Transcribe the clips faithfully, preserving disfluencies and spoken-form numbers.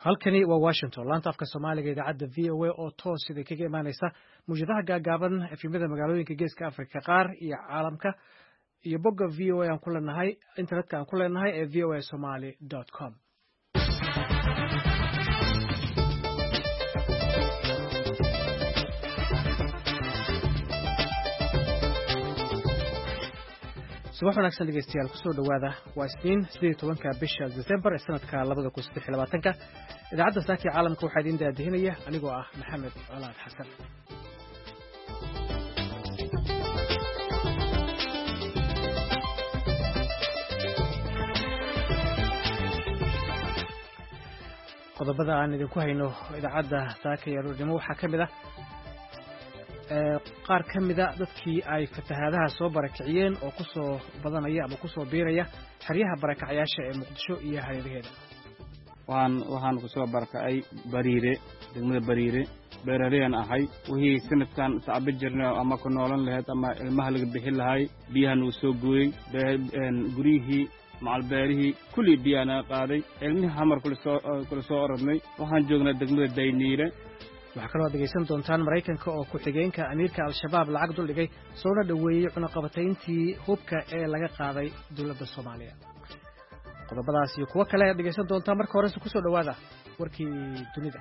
halkani waa Washington laanta afka Soomaaliga idaacadda V O A oo toos sida kaga imaanaysa muujadaha gaagaaban efimada magaalooyinka geeska Afrika qaar iyo caalamka iyo bogga V O A aan ku leenahay internetka aan ku leenahay ee v o a somali dot com. subax wanaagsan dhegeystayaal kusoo dhawaada waa isniin siddeed iyo tobanka bisha December ee sanadka labada kun saddex iyo labaatanka idaacadda saaki caalamka waxaa idin daadihinaya anigoo ah Maxamed Colaad Xasan. qodobada aan idinku hayno idaacadda saaki iyo aroornimo waxaa ka mid ah qaar ka mida dadkii ay fatahaadaha soo barakiciyeen oo ku soo badanaya ama ku soo biiraya xeryaha barakacayaasha ee Muqdisho iyo hareeraheeda. waxaan waxaan ku soo barakacay Bariire degmada Bariire beeraleyna ahay wixii sanadkan saabe jirnaa ama ku noolan lahayd ama ilmaha laga bixin lahay biyahan uu soo gooyay guriyihii macal beerihii kulli biyana qaaday ilmihi hamar kula soo kula soo orodnay waxaan joognaa degmada Dayniire. waxaa kaloo dhegeysan doontaan Mareykanka oo ku xigeenka amiirka al-shabaab lacag dul dhigay soona dhaweeyay cunaqabatayntii hubka ee laga qaaday dowladda Soomaaliya. qodobadaas iyo kuwa kale aad dhegeysan doontaan marka hore ku soo dhawaada warkii dunida.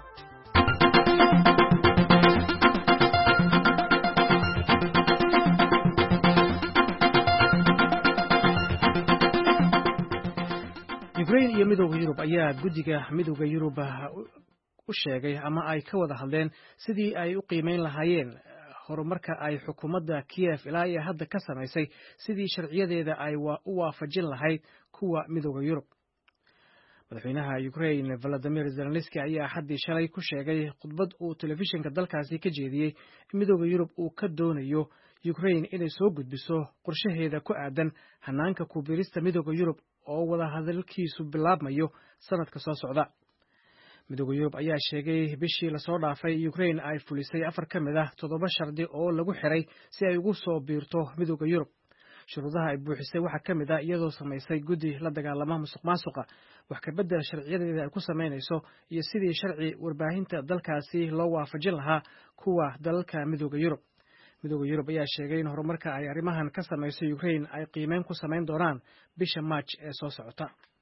Ukraine iyo midowga Yurub ayaa guddiga midowga Yurub u sheegay ama ay ka wada hadleen sidii ay u qiimeyn lahaayeen horumarka ay xukuumadda Kiev ilaa iyo hadda ka samaysay sidii sharciyadeeda ay u waafajin lahayd kuwa midowga Yurub. madaxweynaha Ukraine Volodymyr Zelensky ayaa xaddii shalay ku sheegay khudbad uu telefishinka dalkaasi ka jeediyey in midowga Yurub uu ka doonayo Ukraine inay soo gudbiso qorshaheeda ku aadan hanaanka ku biirista midowga Yurub oo wada hadalkiisu bilaabmayo sanadka soo socda. midowga Yurub ayaa sheegay bishii la soo dhaafay Ukraine ay fulisay afar ka mid ah toddoba shardi oo lagu xiray si ay ugu soo biirto midowga Yurub. shuruudaha ay buuxisay waxaa ka mid ah iyadoo samaysay guddi la dagaalama musuqmaasuqa wax ka bedel sharciyadeeda ay ku samaynayso iyo sidii sharci warbaahinta dalkaasi loo waafajin lahaa kuwa dalalka midowga Yurub. midowga Yurub ayaa sheegay in horumarka ay arrimahan ka samayso Ukraine ay qiimeyn ku samayn doonaan bisha March ee soo socota.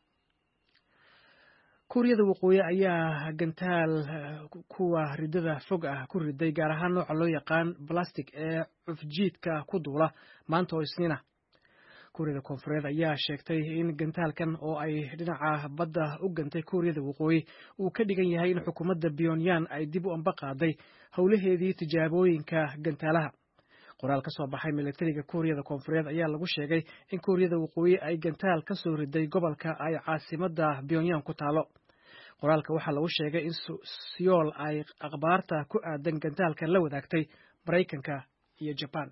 kuuriyada waqooyi ayaa gantaal kuwa ridada fog ah ku riday gaar ahaan nooca loo yaqaan plastic ee cufjiidka ku duula maanta oo isniina. kuuriyada koonfureed ayaa sheegtay in gantaalkan oo ay dhinaca badda u gantay kuuriyada waqooyi uu ka dhigan yahay in xukuumadda Pyongyang ay dib u amba qaaday howlaheedii tijaabooyinka gantaalaha. qoraal ka soo baxay militariga kuuriyada koonfureed ayaa lagu sheegay in kuuriyada waqooyi ay gantaal ka soo riday gobolka ay caasimadda Pyongyang ku taalo. qoraalka waxaa lagu sheegay in Seoul ay akhbaarta ku aadan gantaalkan la wadaagtay Mareykanka iyo Japan.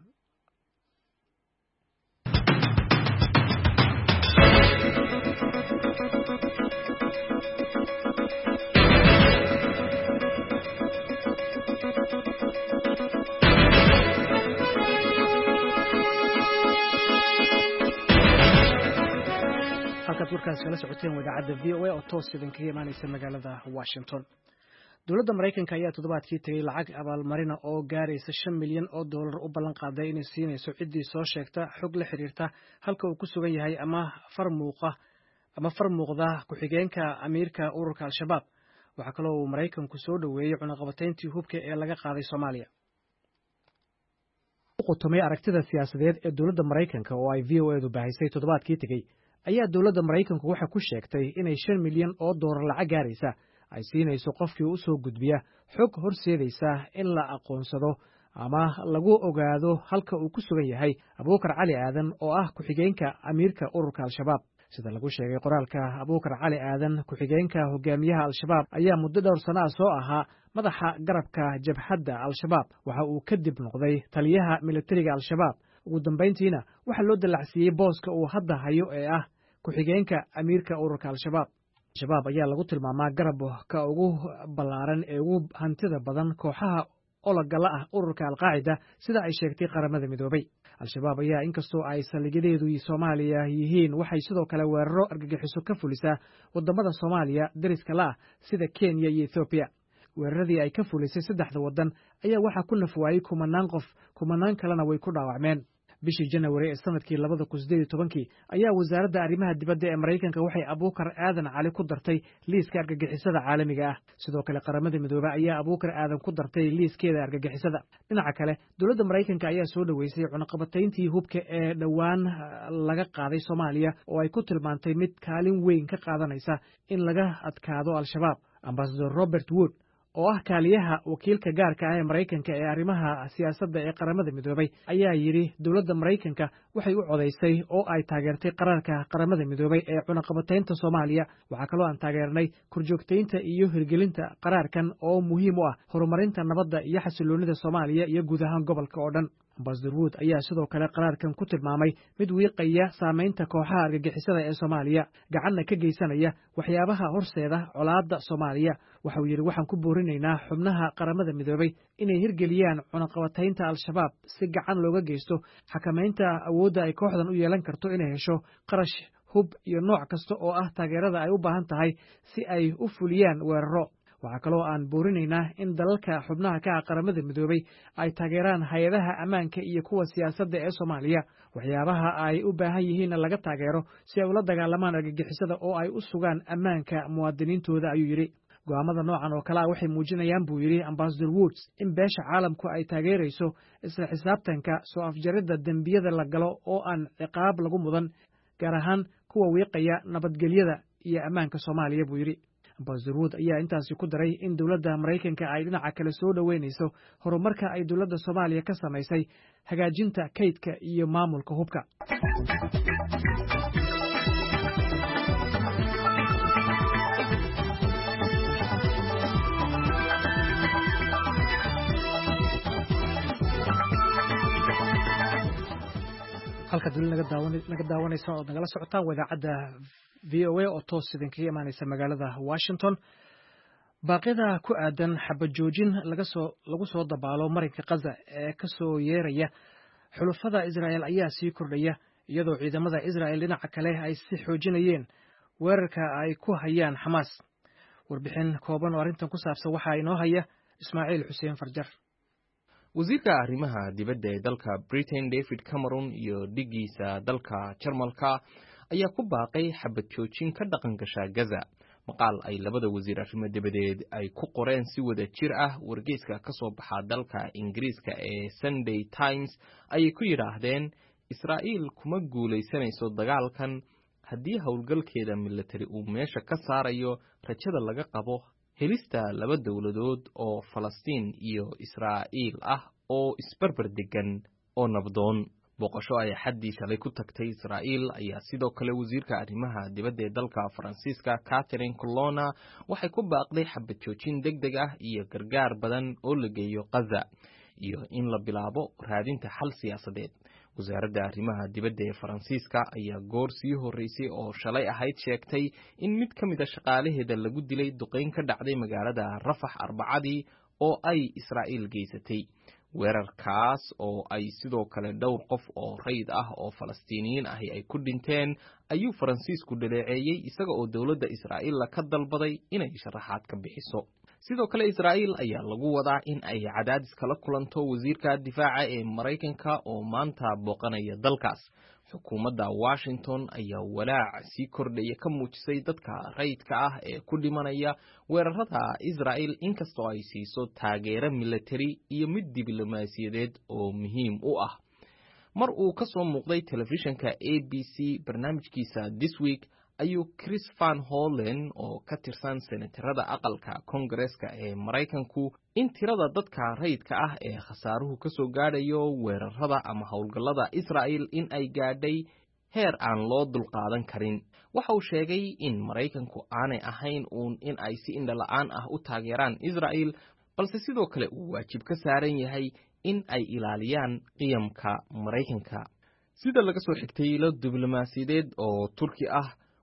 halkaad warkaas kala socoteen idaacadda V O A oo toos idinkaga imaanaysa magaalada Washington. dowladda Mareykanka ayaa toddobaadkii tagay lacag abaalmarina oo gaaraysa shan milyan oo dollar u ballan qaaday inay siinayso ciddii soo sheegta xog la xiriirta halka uu ku sugan yahay ama far muuqa ama far muuqda ku-xigeenka amiirka ururka al-shabaab. waxaa kaloo uu Mareykanku soo dhaweeyay cunaqabatayntii hubka ee laga qaaday Soomaaliya. qotomay aragtida siyaasadeed ee dowladda Mareykanka oo ay V O A du baahisay toddobaadkii tagay ayaa dowladda Mareykanku waxa ku sheegtay inay shan milyan oo dollar lacag gaaraysa ay siinayso qofkii u soo gudbiya xog horseedaysa in la aqoonsado ama lagu ogaado halka uu ku sugan yahay Abuukar Cali Aadan oo ah ku-xigeenka amiirka ururka al-shabaab. sida lagu sheegay qoraalka, Abuukar Cali Aadan ku-xigeenka hogaamiyaha al-shabaab ayaa muddo dhowr sano ah soo ahaa madaxa garabka jabhadda al-shabaab waxa uu kadib noqday taliyaha militariga al-shabaab. ugu dambeyntiina waxaa loo dallacsiiyey booska uu hadda hayo ee ah ku-xigeenka amiirka ururka al-shabaab. al-shabaab ayaa lagu tilmaamaa garabka ugu ballaaran ee ugu hantida badan kooxaha ologala ah ururka alqaacida sida ay sheegtay qaramada midoobay. al-shabaab ayaa inkastoo ay saldhigyadeedu soomaaliya yihiin waxay sidoo kale weeraro argagixiso ka fulisaa waddamada soomaaliya deriska la ah sida kenya iyo ethoobiya. weeraradii ay ka fulisay saddexda waddan ayaa waxaa ku naf waayey kumanaan qof kumanaan kalena way ku dhaawacmeen. bishii janawari ee sanadkii labada kun sideed iyo tobankii ayaa wasaaradda arrimaha dibadda ee maraykanka waxay abuukar aadan cali ku dartay liiska argagixisada caalamiga ah. sidoo kale qaramada midoobey ayaa abuukar aadan ku dartay liiskeeda argagixisada. dhinaca kale dowladda maraykanka ayaa soo dhoweysay cunaqabatayntii hubka ee dhowaan laga qaaday soomaaliya oo ay ku tilmaantay mid kaalin weyn ka qaadanaysa in laga adkaado al-shabaab. ambasador robert wood oo ah kaaliyaha wakiilka gaarka ah ee maraykanka ee arrimaha siyaasadda ee qaramada midoobey ayaa yidhi dowladda maraykanka waxay u codaysay oo ay taageertay qaraarka qaramada midoobey ee cunaqabataynta soomaaliya. waxaa kaloo aan taageernay korjoogtaynta iyo hirgelinta qaraarkan oo muhiim u ah horumarinta nabadda iyo xasiloonida soomaaliya iyo guud ahaan gobolka oo dhan. ambasador wood ayaa sidoo kale qaraarkan ku tilmaamay mid wiiqaya saamaynta kooxaha argagixisada ee soomaaliya gacanna ka geysanaya waxyaabaha horseeda colaadda soomaaliya. waxauu yidhi waxaan ku boorinaynaa xubnaha qaramada midoobey inay hirgeliyaan cunaqabataynta al-shabaab si gacan looga geysto xakamaynta awoodda ay kooxdan u yeelan karto inay hesho qarash hub iyo nooc kasta oo ah taageerada ay u baahan tahay si ay u fuliyaan weeraro. waxaa kaloo aan boorinaynaa in dalalka xubnaha ka ah qaramada midoobey ay taageeraan hay-adaha ammaanka iyo kuwa siyaasadda ee soomaaliya waxyaabaha ay u baahan yihiinna laga taageero si ay ula dagaalamaan argagixisada oo ay u sugaan ammaanka muwaadiniintooda ayuu yidhi. go'aamada noocan oo kale ah waxay muujinayaan buu yidhi ambasador woods in beesha caalamku ay taageerayso isla xisaabtanka soo afjaridda dembiyada la galo oo aan ciqaab lagu mudan gaar ahaan kuwa wiiqaya nabadgelyada iyo ammaanka soomaaliya buu yidhi. ambasador wood ayaa intaasi ku daray in dowladda maraykanka ay dhinaca kale soo dhoweynayso horumarka ay dowladda soomaaliya ka samaysay hagaajinta kaydka iyo maamulka hubka. halkaad weli naga daawanaysa ood nagala socotaan wadaacadda v o a oo toos idinkaga imaanaysa magaalada washington. baaqyada ku aadan xabajoojin lagu soo dabaalo marinka khaza ee ka soo yeeraya xulufada israa'el ayaa sii kordhaya iyadoo ciidamada israa'el dhinaca kale ay si xoojinayeen weerarka ay ku hayaan xamaas. warbixin kooban oo arrintan ku saabsan waxaa inoo haya ismaaciil xuseen farjar. wasiirka arrimaha dibadda ee dalka Britain David Cameron iyo dhigiisa dalka Jarmalka ayaa ku baaqay xabad joojin ka dhaqan gasha Gaza. maqaal ay labada wasiir arrimo dibadeed ay ku qoreen si wada jir ah wargeyska ka soo baxa dalka Ingiriiska ee Sunday Times ayay ku yiraahdeen Israa'iil kuma guulaysanayso dagaalkan haddii howlgalkeeda military uu meesha ka saarayo rajada laga qabo helista laba dowladood oo Falastiin iyo Israa'iil ah oo isbarbar degan oo nabdoon. boqosho ay xaddii shalay ku tagtay Israa'iil ayaa sidoo kale wasiirka arrimaha dibadda ee dalka Faransiiska Catherine Colonna waxay ku baaqday xabad joojin degdeg ah iyo gargaar badan oo la geeyo Gaza iyo in la bilaabo raadinta xal siyaasadeed. wasaaradda arrimaha dibadda ee Faransiiska ayaa goor sii horeysay oo shalay ahayd sheegtay in mid ka mid ah shaqaalaheeda lagu dilay duqeyn ka dhacday magaalada Rafax Arbacadii oo ay Israa'iil geysatay. weerarkaas oo ay sidoo kale dhowr qof oo rayd ah oo Falastiiniyiin ahi ay ku dhinteen ayuu Faransiisku dhaleeceeyay isaga oo dowladda Israa'iil ka dalbaday inay sharaxaad ka bixiso. sidoo kale Israa'iil ayaa lagu wadaa in ay cadaadis kala kulanto wasiirka difaaca ee Maraykanka oo maanta booqanaya dalkaas. xukuumadda Washington ayaa walaac sii kordhaya ka muujisay dadka raydka ah ee ku dhimanaya weerarada Israa'iil inkastoo ay siiso taageero military iyo mid diblomaasiyadeed oo muhiim u ah. mar uu ka soo muuqday telefishinka A B C barnaamijkiisa This Week ayuu Chris Van Hollen oo ka tirsan senatarada aqalka Congress-ka ee Maraykanku in tirada dadka raydka ah ee khasaaruhu ka soo gaadhayo weerarada ama howlgallada Israa'iil in ay gaadhay heer aan loo dulqaadan karin. waxa uu sheegay in Maraykanku aanay ahayn uun in ay si indhala'aan ah u taageeraan Israa'iil balse sidoo kale uu waajib ka saaran yahay in ay ilaaliyaan qiyamka Maraykanka. sida laga soo xigtay ilo diblomaasiyadeed oo Turki ah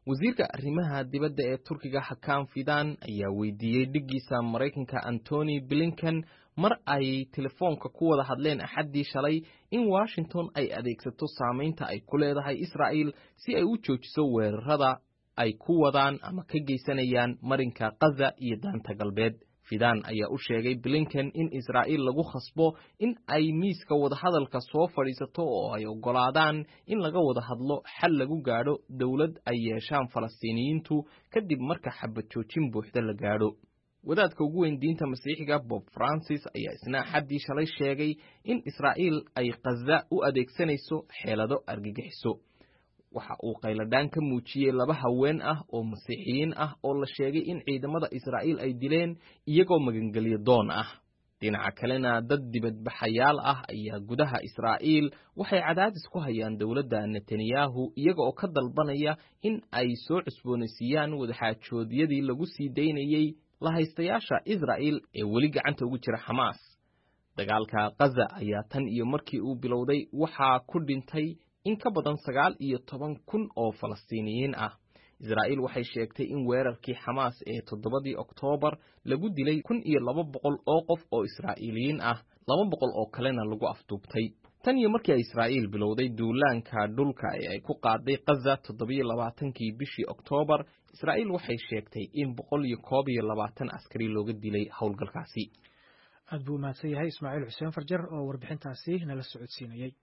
wasiirka arrimaha dibadda ee Turkiga Hakan Fidan ayaa weydiiyey dhigiisa Mareykanka Antony Blinken mar ay telefoonka ku wada hadleen axadii shalay in Washington ay adeegsato saameynta ay ku leedahay Israa'iil si ay u joojiso weerarada ay ku wadaan ama ka geysanayaan marinka Gaza iyo daanta galbeed. Fidan ayaa u sheegay Blinken in Israa'iil lagu khasbo in ay miiska wada hadalka soo fadhiisato oo ay ogolaadaan in laga wada hadlo xal lagu gaadho dawlad ay yeeshaan Falastiiniyiintu kadib marka xabad joojin buuxda la gaadho. wadaadka ugu weyn diinta Masiixiga Pope Francis ayaa isna xaddii shalay sheegay in Israa'iil ay Gaza u adeegsanayso xeelado argagixiso. waxa uu qayladaan ka muujiyay laba haween ah oo Masiixiyiin ah oo la sheegay in ciidamada Israa'iil ay dileen iyagoo magangeliyo doon ah. dhinaca kalena dad dibadbaxayaal ah ayaa gudaha Israa'iil waxay cadaadis ku hayaan dawladda Netanyahu iyaga oo ka dalbanaya in ay soo cusboonaysiiyaan wadaxaajoodiyadii lagu sii daynayay la haystayaasha Israa'iil ee weli gacanta ugu jira Hamas. dagaalka Gaza ayaa tan iyo markii uu bilowday waxaa ku dhintay in ka badan sagaal iyo toban kun oo Falastiiniyiin ah. Israa'iil waxay sheegtay in weerarkii Hamas ee toddobadii Oktoobar lagu dilay kun iyo laba boqol oo qof oo Israa'iiliyiin ah, laba boqol oo kalena lagu afduubtay. tan iyo markii Israa'iil bilowday duulaanka dhulka ee ay ku qaaday Gaza toddoba iyo labaatankii bishii Oktoobar, Israa'iil waxay sheegtay in boqol iyo koob iyo labaatan askari looga dilay howlgalkaasi. aad buu mahadsan yahay Ismaaciil Xuseen Farjar oo warbixintaasi nala socodsiinayay.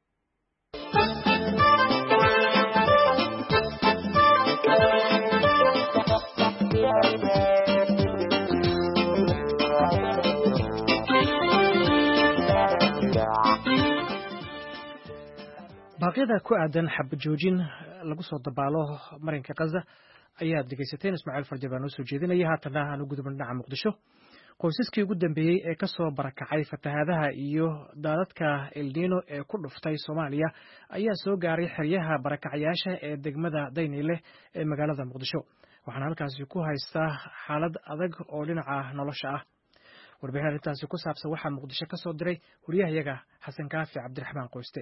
baaqyada ku aadan xabad joojin lagu soo dabaalo marinka Gaza ayaad dhegaysateen. Ismaaciil Farjar baa noo soo jeedinaya. haatana aan u gudubno dhinaca Muqdisho. qoysaskii ugu dambeeyey ee ka soo barakacay fatahaadaha iyo daadadka El Niño ee ku dhuftay Soomaaliya ayaa soo gaaray xeryaha barakacayaasha ee degmada Daynile ee magaalada Muqdisho. waxaana halkaasi ku haystaa xaalad adag oo dhinaca nolosha ah. warbixin arrintaasi ku saabsan waxaa Muqdisho ka soo diray wariyahayaga Xasan Kaafi Cabdiraxmaan Qoyste.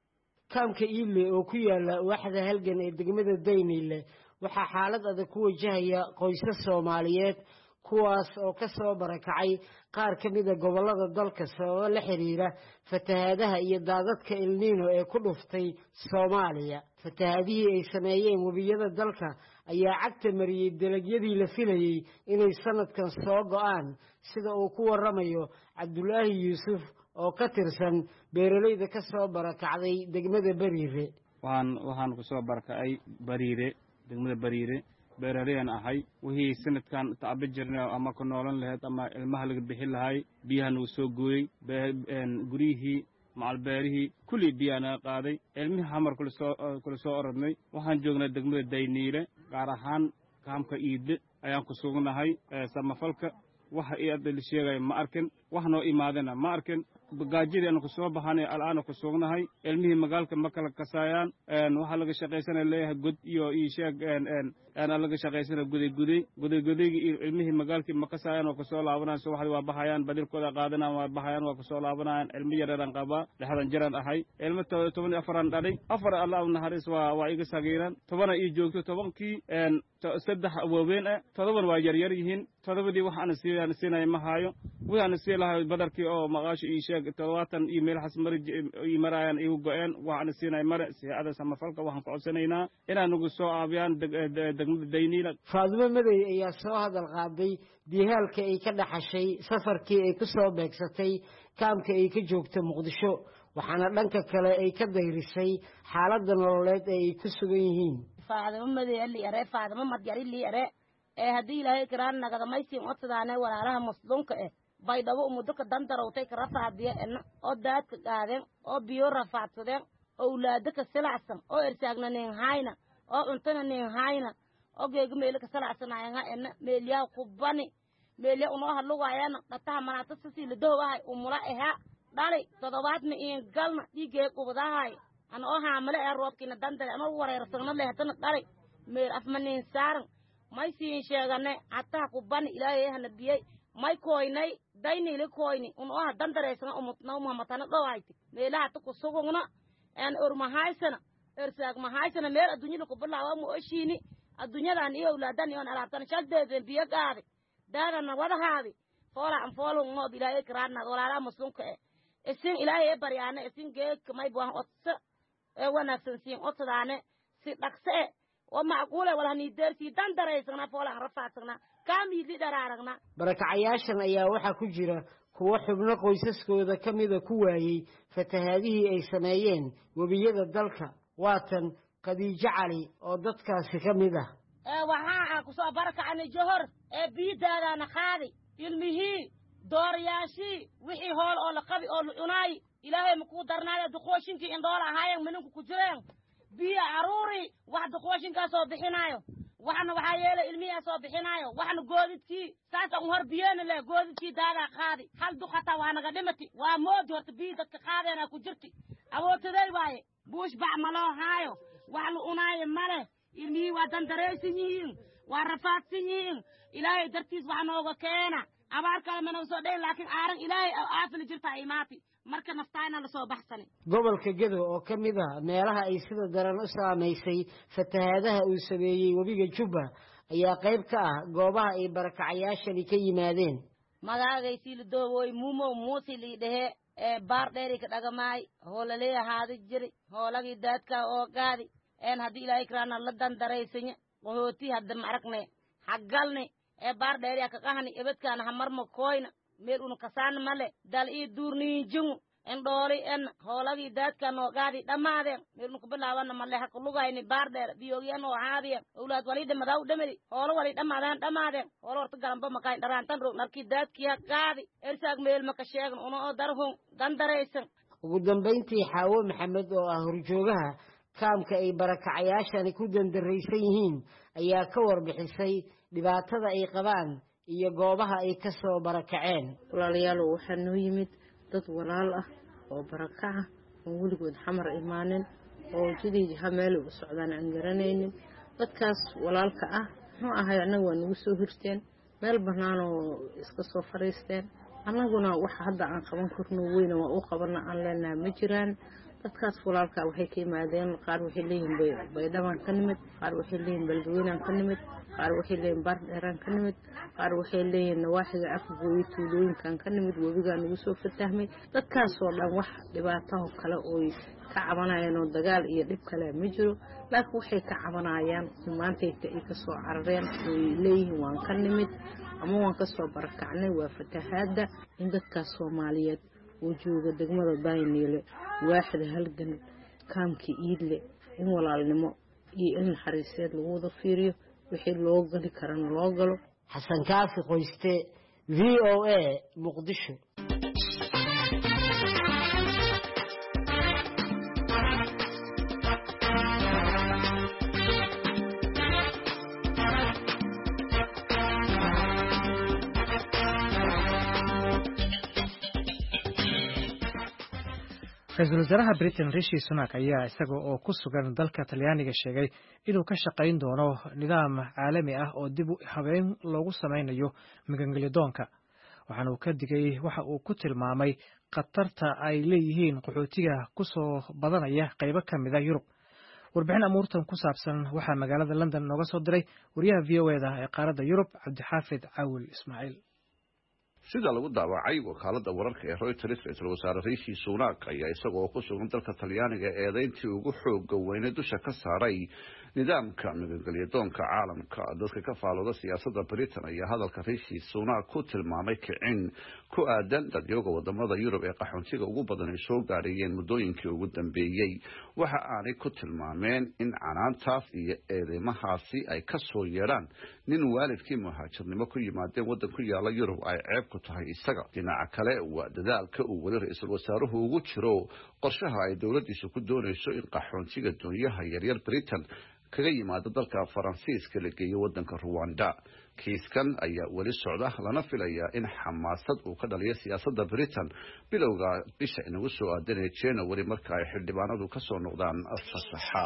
kaamka Iile oo ku yaala waaxda halgan ee degmada Daynile waxaa xaalad adag ku wajahaya qoysas Soomaaliyeed kuwaas oo ka soo barakacay qaar ka mid ah gobollada dalka sababo la xiriira fatahaadaha iyo daadadka El Niño ee ku dhuftay Soomaaliya. fatahaadihii ay sameeyeen webiyada dalka ayaa cagta mariyay dalagyadii la filayay inay sanadkan soo go'aan, sida uu ku waramayo Cabdulaahi Yuusuf oo ka tirsan beeralayda ka soo barakacday degmada Bariire. waxaan waxaan ku soo barakacay Bariire, degmada Bariire. beeralayaan ahay wixii sanadkan tacab jirnay ama ku noolan lahayd ama ilmaha laga bixin lahay biyahan uu soo gooyay guriyihii macal beerihii kulli biyana qaaday. ilmihii hamar kula soo kula soo orodnay. waxaan joognaa degmada Daynile, gaar ahaan kaamka Iide ayaan ku sugnahay. samafalka waxa ay adal sheegay ma arkin, wax noo imaadana ma arkin. gaajidii aan ku soo baxanay al'aana ku sugnahay. ilmihii magaalka ma kala kasaayaan. waxa laga shaqaysanay leeyahay god iyo ii sheeg aan laga shaqaysanay guday guday guday gudayga ilmihii magaalkii ma kasaayaan oo ku soo laabanayaan. soo waxay waa baxayaan, badilkooda qaadanayaan, waa baxayaan, waa ku soo laabanayaan. ilmi yareeran qaba lixdan jiran ahay. ilmo toban iyo afar aan dhalay. afar Allah u naxariis waa waa iga sagiiran. toban ay joogto, tobankii saddex waaweyn ah, todoban waa yar yar yihiin. todobadii waxaan siiyaan siinay ma haayo. waxaan sii lahay badarkii oo maqaash ii sheeg todobaatan iyo meel xas mari ii marayaan igu go'een. waxaan siinay mare si aad samafalka waxaan ku codsanaynaa inaan ugu soo aabiyaan degmada Daynile. Faadimo Maday ayaa soo hadal qaaday dihaalka ay ka dhaxashay safarkii ay ku soo beegsatay kaamka ay ka joogto Muqdisho, waxaana dhanka kale ay ka dayrisay xaaladda nololeed ee ay ku sugan yihiin. Faadimo Maday li are Faadimo Madjari li are ee haddii ilaahay karaan nagada maysiin codsadaane walaalaha muslimka eh baydhabo umuddo ka dandarowtay ka rafaadiya oo daadka qaadeen oo biyo rafaadsadeen oo ulaada ka silacsan oo irsaagna nin hayna oo cuntana nin hayna oo geega meel ka silacsanayna en meelyaa kubani meelya unoo hadlugayana dhataha manaata sisi la doowahay umula eha dhali todobaad ma in galna dhigee qubadahay ana oo haamale ee roobkina dandare ama wareersagna lehtana dhali meel afmanin saaran may siin sheegane hataa kubani ilaahay hana biyay may koynay Daynile koyni un oo dandareysana umutna muhammadana dhawayti meelaha ta ku sugugna aan urmahaysana irsaag mahaysana meel adduunyada ku bilaawa mu oshini adduunyadan iyo awlaadan iyo alaabtan shaqdeeda biyo gaadi daadana wadahaadi foola an foolo ngood ilaahay karaana walaala muslimka eh isin ilaahay baryaana isin geek may buu otsa ee wanaagsan siin otsadaane si dhaqse oo macquule wala ni deerti dan dareysana foola rafaasana kaamidi daraaragna barakacayaashan ayaa waxa ku jira kuwa xubno qoysaskooda kamida ku waayay fatahaadihii ay sameeyeen wabiyada dalka waatan Khadiija Cali oo dadkaasi kamid ah ee waxa ku soo barakacay johor ee biidaadana qaadi ilmihi dooriyaashi wixii hool oo la qabi oo cunay ilaahay ma ku darnaayo duqooshinkii in dool ahaayeen mininku ku jireen biya aruuri wax duqooshinka soo bixinaayo waxna waxa yeelay ilmiya soo bixinaayo waxna goodidkii saas aan hor biyana la goodidkii daada qaadi hal duqata waa naga dhimati waa mood horta biyo dadka qaadayna ku jirti awootaday waaye buush bac ma loo haayo wax la unaayo male ilmihi waa dan dareysan yihiin waa rafaadsan yihiin ilaahay dartiis waxa nooga keena abaar kale ma soo dheey laakiin aaran ilaahay aafil jirta imaati marka naftaayna la soo baxsan gobolka Gedo oo kamid ah meelaha ay sida daran u saameysay fatahaadaha uu sameeyay wabiga Jubba ayaa qayb ka ah goobaha ay barakacayaashani ka yimaadeen magaagaysi la dooway muumo muusi liidhe ee baar dheeri ka dhagamaay hoolale ahaadi jiri hoolagi daadka oo gaadi een hadii ilaahay kraana la dan dareysanya qooti hadda maraqne xagalne ee baar dheeri ka qahani ebadkan hamarmo koyna meel unu kasaan male dal ii duurni jungu en dooli en hoolagi daadka no gaadi dhamaadeen meel ku bilaawana male hak lugayni baar dheer biyoogyan oo haadiya awlaad wali dhamadaw dhamadi hoolo wali dhamaadaan dhamaadeen hoolo horta galamba makay dharaantan ro narkii daadkii gaadi ersaag meel maka sheegan uno darhun dan dareysan ugu dambeyntii Xaawo Maxamed oo ah horjoogaha kaamka ay barakacayaashani ku dandareysan yihiin ayaa ka warbixisay dhibaatada ay qabaan iyo goobaha ay ka soo barakaceen walaalayaal waxa noo yimid dad walaal ah oo barakaca oo waligood xamar imaanin oo jidii hameel u socdaan aan garanaynin dadkaas walaalka ah wuxuu ahay anagu waa nagu soo hirteen meel banaan oo iska soo fariisteen anaguna waxa hadda aan qaban karno weyn oo u qabana aan leenahay ma jiraan dadkaas walaalka waxay ka yimaadeen qaar waxay leeyihiin baydhawaan ka nimid qaar waxay leeyihiin balweynaan ka nimid qaar waxay leeyihiin baardheeraan ka nimid qaar waxay leeyihiin nawaaxiga afgooyi tuulooyinkan ka nimid webigaan ugu soo fatahmay dadkaas oo dhan wax dhibaato kale oo ka cabanayaan oo dagaal iyo dhib kale ma jiro laakiin waxay ka cabanayaan maanta ay ka soo carareen oo leeyihiin waan ka nimid ama waan ka soo barakacnay waa fatahaada in dadkaas Soomaaliyeed oo jooga degmada Baayniile waaxda halgan kaamki iidle in walaalnimo iyo in xariiseed lagu wada fiiriyo wixii loo gali karan loo galo Xasan Kaafi Qoyste V O A Muqdisho Ra'iisul Wasaaraha Britain Rishi Sunak ayaa isaga oo ku sugan dalka Talyaaniga sheegay inuu ka shaqayn doono nidaam caalami ah oo dib u habeyn loogu sameynayo magangelyadoonka waxaana uu ka digay waxa uu ku tilmaamay khatarta ay leeyihiin qaxootiga ku soo badanaya qaybo ka mid ah Yurub warbixin amuurtan ku saabsan waxaa magaalada London nooga soo diray wariyaha V O A da ee qaaradda Yurub Cabdixaafid Caawil Ismaaciil sida lagu daawacay wakaaladda wararka ee Reuters ra'iisul wasaare Rishi Sunak ayaa isagoo ku sugan dalka Talyaaniga eedayntii ugu xoogga weyne dusha ka saaray nidaamka magangelyadoonka caalamka dadka ka faalooda siyaasadda Britain ayaa hadalka Rishi Sunak ku tilmaamay kicin ku aadan dadyoga wadamada Yurub ee qaxoontiga ugu badan ay soo gaarayeen muddooyinkii ugu dambeeyay waxa aanay ku tilmaameen in canaantaas iyo eedeymahaasi ay ka soo yeedhaan nin waalidkii muhaajirnimo ku yimaadeen waddan ku yaala Yurub ay ceeb ku tahay isaga dhinaca kale waa dadaalka uu wali ra'iisul wasaaruhu ugu jiro qorshaha ay dawladdiisu ku doonayso in qaxoontiga dunyaha yaryar Britain kaga yimaado dalka Faransiiska la geeyo waddanka Rwanda kiiskan ayaa wali socda lana filayaa in xamaasad uu ka dhaliyo siyaasadda Britain bilowga bisha inagu soo aadanay January marka ay xildhibaanadu ka soo noqdaan fasaxa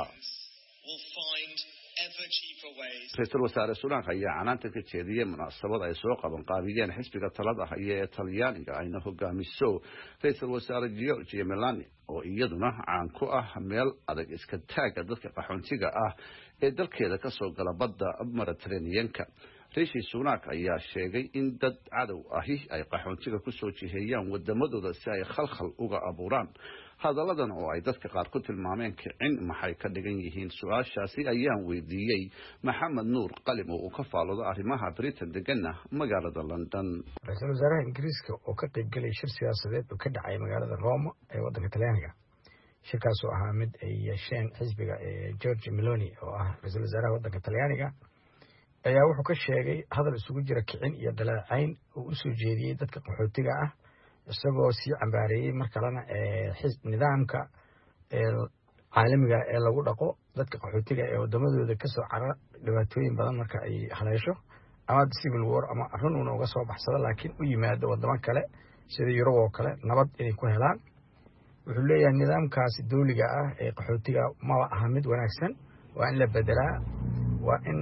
ra'iisul wasaare Sunak ayaa canaanta ka jeediyay munaasabad ay soo qaban qaabiyeen xisbiga talada haya ee Talyaaniga ayna hogaamiso ra'iisul wasaare Giorgia Meloni oo iyaduna caan ku ah meel adag iska taaga dadka qaxoontiga ah ee dalkeeda kasoo gala badda Mediterranean-ka. Rishi Sunak ayaa sheegay in dad cadow ahi ay qaxoontiga kusoo jiheeyaan wadamadooda si ay khalkhal uga abuuraan. hadalladan oo ay dadka qaar ku tilmaameen kicin maxay ka dhigan yihiin su-aashaasi ayaan weydiiyey Maxamed Nuur Qalim oo ka faalooda arrimaha Britain degana magaalada London. Ra'iisul Wasaaraha Ingiriiska oo ka qayb galay shir siyaasadeed oo ka dhacay magaalada Rome ee waddanka Talyaaniga. shirkaas oo ahaa mid ay yeesheen xisbiga ee George Meloni oo ah ra'iisul wasaaraha waddanka Talyaaniga ayaa wuxuu ka sheegay hadal isugu jira kicin iyo dalaacayn oo u soo jeediyay dadka qaxootiga ah isagoo sii cambaareeyay mar kalena ee xisb nidaamka ee caalamiga ee lagu dhaqo dadka qaxootiga ee wadamadooda ka soo carar dhibaatooyin badan marka ay haleesho ama civil war ama arrin uu uga soo baxsado laakiin u yimaado wadamo kale sida Yurub oo kale nabad inay ku helaan. wuxuu leeyahay nidaamkaasi dawliga ah ee qaxootiga ma aha mid wanaagsan waa in la bedelaa waa in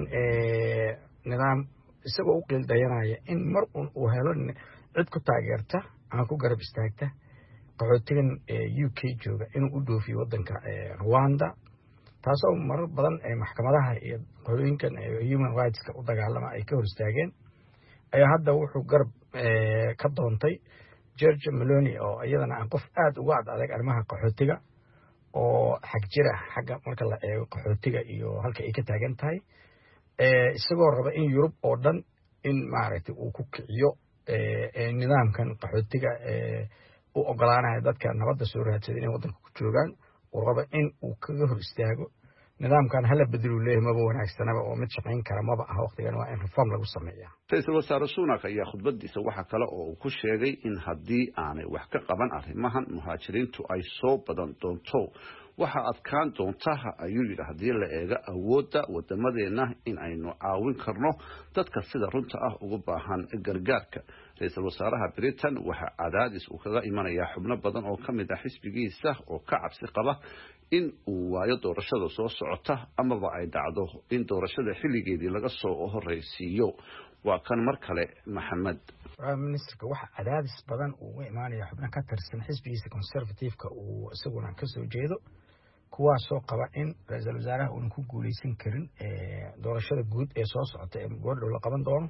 nidaam isagoo u qildayanaya in mar uu helo cid ku taageerta ama ku garab istaagta qaxootigan U K jooga inuu u dhoofiyo waddanka Rwanda taasoo marar badan ee maxkamadaha iyo qolooyinkan human rights ka u dagaalama ay ka hor istaageen ayaa hadda wuxuu garab ka doontay George Meloni oo iyadana aan qof aad uga adag arrimaha qaxootiga oo xag jira xagga marka la eego qaxootiga iyo halka ay ka taagan tahay ee isagoo raba in Yurub oo dhan in maaragtay uu ku kiciyo ee nidaamkan qaxootiga ee u ogolaanaya dadka nabadda soo raadsaday inay waddanka ku joogaan oo raba in uu kaga hor istaago nidaamkan hala bedelo leeyahay maba wanaagsanaba oo mid shaqayn kara maba aha waqtigan waa in reform lagu sameeyaa. Ra'iisul Wasaare Sunak ayaa khudbadiisa waxa kale oo uu ku sheegay in haddii aanay wax ka qaban arrimahan muhaajiriintu ay soo badan doonto waxa adkaan doonta ayuu yidhi haddii la eego awoodda wadamadeena in aynu caawin karno dadka sida runta ah ugu baahan gargaarka. Ra'iisul Wasaaraha Britain waxa cadaadis uu kaga imanayaa xubno badan oo kamid ah xisbigiisa oo ka cabsi qaba in uu waayo doorashada soo socota amaba ay dhacdo in doorashada xilligeedii laga soo horeysiiyo. waa kan mar kale Maxamed. Prime Minister waxa cadaadis badan uu u imaanaya xubno ka tirsan xisbigiisa Conservative-ka uu isaguna ka soo jeedo kuwaasoo qaba in ra'iisul wasaaraha uu ku guuleysan karin ee doorashada guud ee soo socota ee goordhow la qaban doono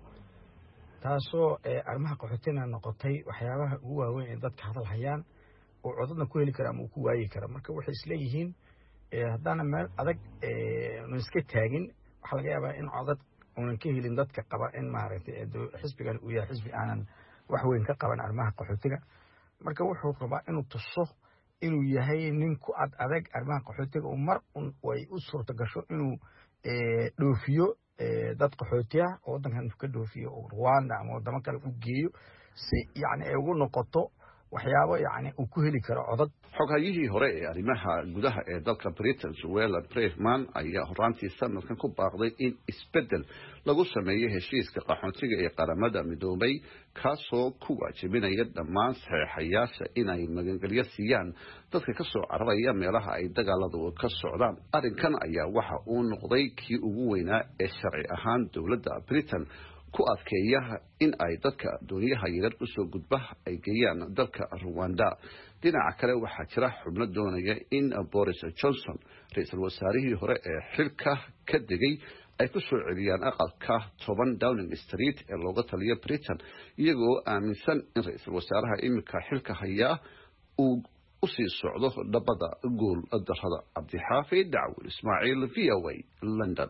taasoo arrimaha qaxootiga noqotay waxyaabaha ugu waaweyn ee dadka hadal hayaan oo codadna ku heli kara ama ku waayi kara marka waxay isleeyihiin haddana meel adag ee iska taagin waxa laga yaabaa in codad unan ka helin dadka qaba in maaragtay xisbigan uu yahay xisbi aanan wax weyn ka qaban arrimaha qaxootiga marka wuxuu rabaa inuu tuso inuu yahay nin ku ad adag arrimaha qaxootiga oo mar un way u suurta gasho inuu dhoofiyo dad qaxootiya oo waddankan ka dhoofiyo oo Rwanda ama wadamo kale u geeyo si yacni ay ugu noqoto waxyaabo yacni uu ku heli karo codad. Xoghaygii hore ee arrimaha gudaha ee dalka Britain Suella Braverman ayaa horaantii sanadkan ku baaqday in isbedel lagu sameeyo heshiiska qaxootiga ee qaramada midoobay kaasoo ku waajibinaya dhammaan saxeexayaasha inay magangelyo siiyaan dadka ka soo cararaya meelaha ay dagaaladu ka socdaan. arrinkan ayaa waxa uu noqday kii ugu weynaa ee sharci ahaan dowladda Britain ku adkeeya in ay dadka dooniyaha yaryar u soo gudba ay geeyaan dalka Rwanda. dhinaca kale waxaa jira xubno doonaya in Boris Johnson ra'iisul wasaarihii hore ee xilka ka degay ay ku soo celiyaan aqalka toban Downing Street ee looga taliyo Britain iyagoo aaminsan in ra'iisul wasaaraha imika xilka haya uu u sii socdo dhabada gool darrada. Cabdixaafid Dacwil Ismaaciil V O A London.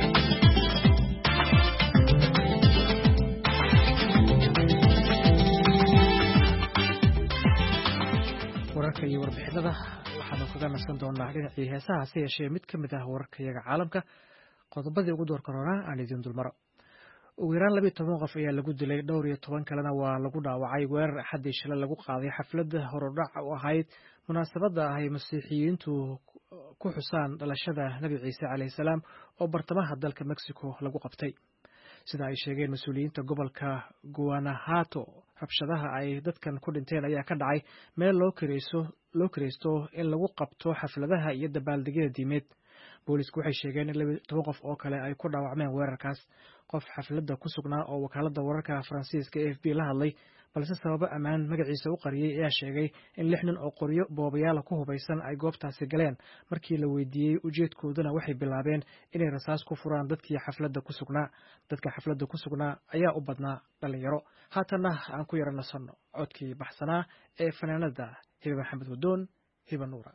wararka iyo warbixinada waxaanu kaga nasan doonaa dhinacii heesaha hase yeeshee mid ka mid ah wararka iyaga caalamka qodobadii ugu door korona aan idiin dulmaro. ugu yaraan labiyo toban qof ayaa lagu dilay dhowr iyo toban kalena waa lagu dhaawacay weerar axadii shalay lagu qaaday xafladda horudhac u ahayd munaasabadda ay masiixiyiintu ku xusaan dhalashada nebi ciise calayhi salaam oo bartamaha dalka Mexico lagu qabtay. sida ay sheegeen mas'uuliyiinta gobolka Guanajuato rabshadaha ay dadkan ku dhinteen ayaa ka dhacay meel loo kireyso loo kireysto in lagu qabto xafladaha iyo dabaaldegyada diimeed. boolisku waxay sheegeen in laba iyo toban qof oo kale ay ku dhaawacmeen weerarkaas. qof xafladda ku sugnaa oo wakaaladda wararka faransiiska a f b la hadlay balse sababo ammaan magaciisa u qariyey ayaa sheegay in lix nin oo qoryo boobayaala ku hubaysan ay goobtaasi galeen markii la weydiiyey ujeedkooduna waxay bilaabeen inay rasaas ku furaan dadkii xafladda ku sugnaa dadka xafladda ku sugnaa ayaa u badnaa dhalinyaro haatanna aan ku yara nasanno codkii baxsanaa ee fanaanada hibe maxamed wadoon hiba nuura.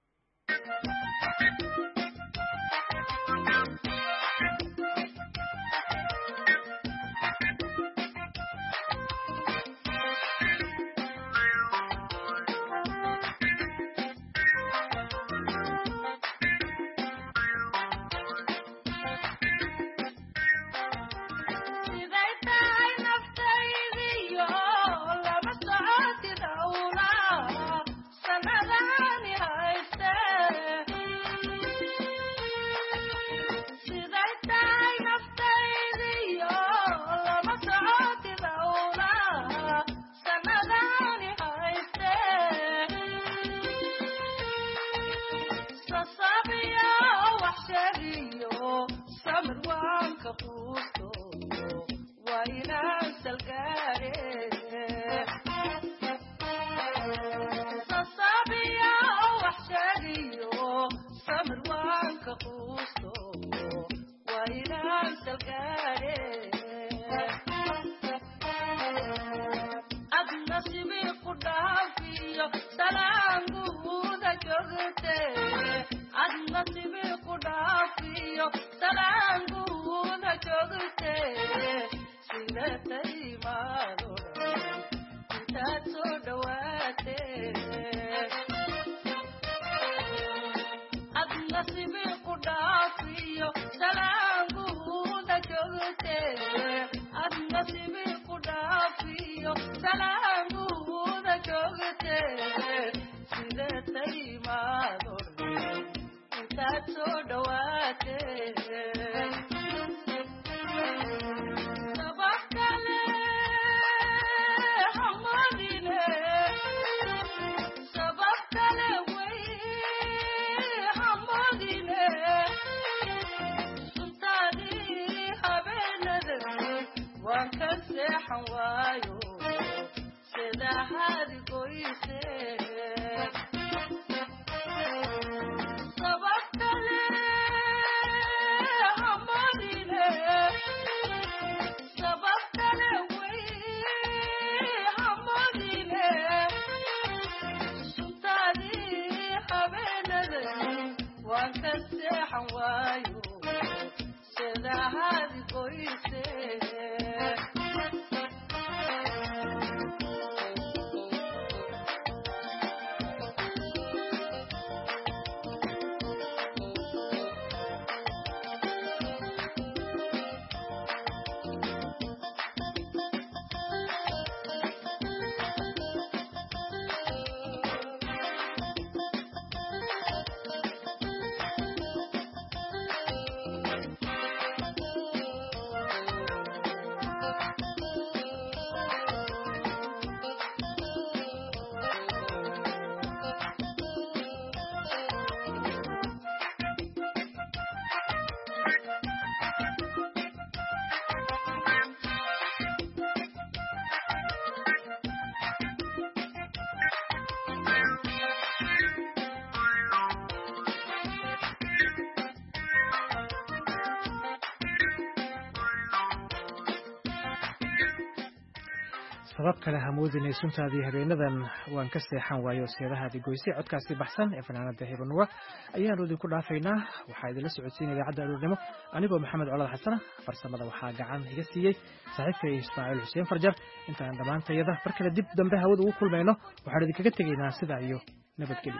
sabab kale hamoodinay suntaadii habeenadan waan ka seexan waayo seedahaadii goysay codkaasi baxsan ee fanaanada hiba nuura ayaanu idinku dhaafaynaa waxaa idinla socodsiinaya idaacadda aroornimo anigoo maxamed colad xasana farsamada waxaa gacan iga siiyey saaxiibkay ismaaciil xuseen farjar intaan dhammaantayada mar kale dib dambe hawada ugu kulmayno waxaan idinkaga tegaynaa sidaa iyo nabadgelyo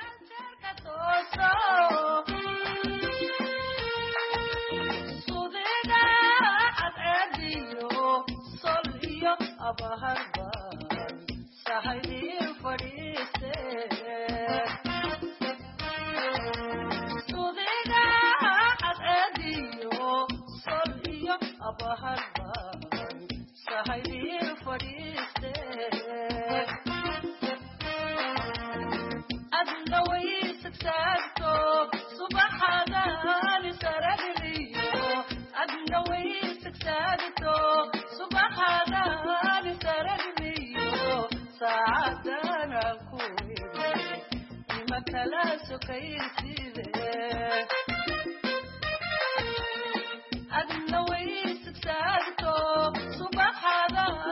Subhanallah, sokaysiide